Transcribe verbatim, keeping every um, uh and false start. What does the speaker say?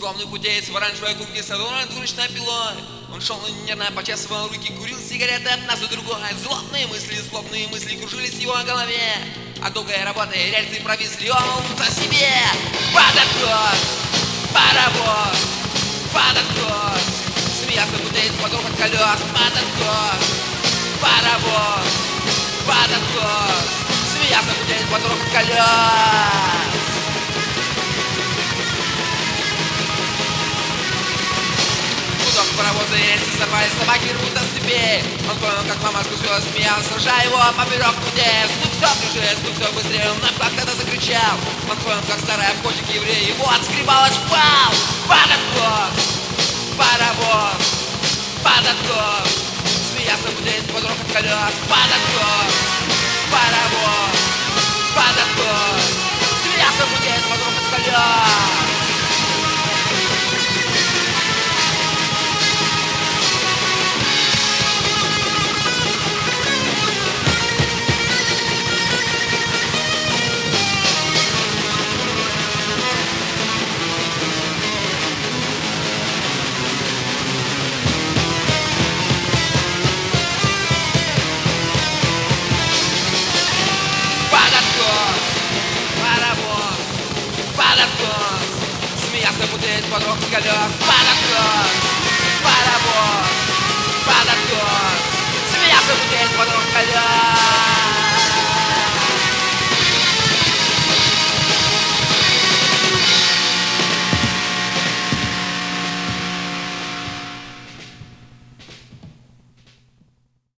Скромный путеец в оранжевой куртке с двуручной пилой. Он шел и нервно почесывал руки, курил сигареты одна за другой. Злобные мысли, злобные мысли кружились в его голове. От долгой работы рельсы провисли, он за себе. Под откос, паровоз, под откос. Смеялся путеец под рокот колес. Под откос, паровоз, под откос. Смеялся путеец под рокот колес. Паровозы и рельсы сорвались, собаки рвут на цепи. Он понял, как мама скучила, смеялась, сажая его поперек пути. Стук все ближе, стук все быстрее, он как тогда закричал. Он понял, как старый обходчик еврей его отскребал, отшпал. Под откос, паровоз, под откос. Смеялся путеец под рокот колес. Под откос, паровоз, под откос. Смеялся путеец под рокот колес. Смеялся путеец под рокот колес. Под откос, паровоз, под откос. Смеялся путеец под рокот колес.